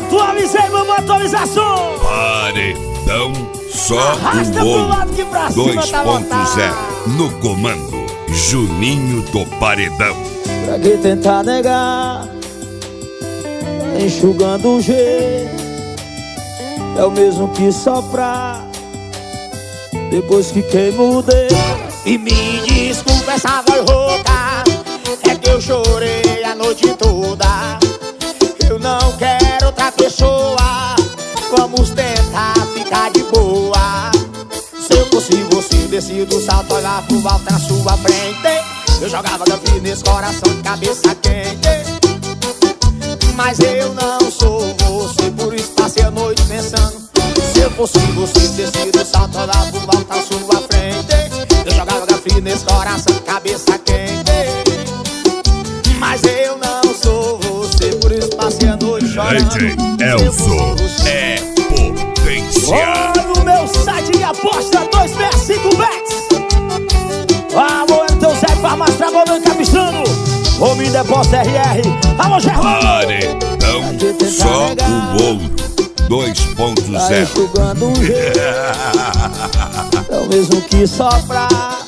Atualizei, vamos atualização. Paredão só Arrasta o pro ouro lado que pra cima tá 2.0 no comando Juninho do Paredão. Pra que tentar negar, enxugando o jeito, é o mesmo que soprar depois que queima o dedo. E me desculpa essa voz rouca, é que eu chorei a noite toda. Eu não quero outra pessoa, vamos tentar ficar de boa. Se eu fosse você, descia do salto, olhar pro alto na sua frente. Eu jogava gasolina nesse coração de cabeça quente. Mas eu não sou você, por isso passei a noite pensando. Se eu fosse você, descia do salto, olhar pro alto na sua frente. Eu jogava gasolina nesse coração de cabeça quente. Mas eu não sou você, por isso passei a noite chorando. DJ Elson é potência. Olha o meu site de aposta 265bets. Alô, então Zé Farmácia trabalhando cabeçando. Homem Depósito RR. Alô, Germano. Paredão só o ouro 2.0. Enxugando um jeito, é o mesmo que soprar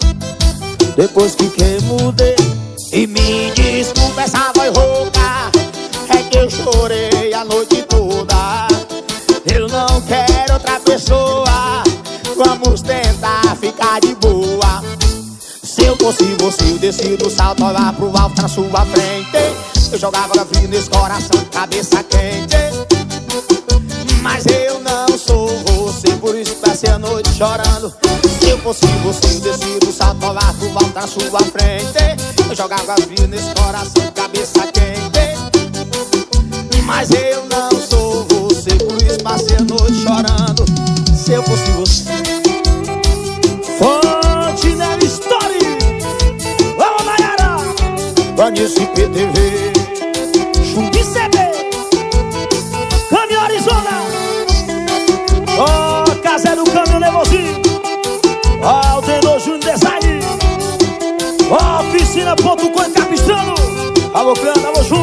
depois que queima o dedo. E me desculpa essa voz rouca, é que eu chorei a noite toda. Eu não quero outra pessoa, vamos tentar ficar de boa. Se eu fosse você, eu descia do salto, olhar pro alto na sua frente. Eu jogava gasolina nesse coração de cabeça quente. Mas eu não sou você, por isso passei a noite chorando. Se eu fosse você, eu descia do salto, olhar pro alto na sua frente. Eu jogava gasolina nesse coração de cabeça quente. Mas eu não sou você, por isso passei a noite chorando. Se eu fosse você. Fontenelle Story. Vamos, Nayara. Vanice PTV. Chumbi CD. Caminho Arizona. Ó, Casé do Caminho Nervosinho. Ó, o Tenor Júnior Design. Ó, Oficina.com Capistrano. Alô, Clã, alô, Júnior.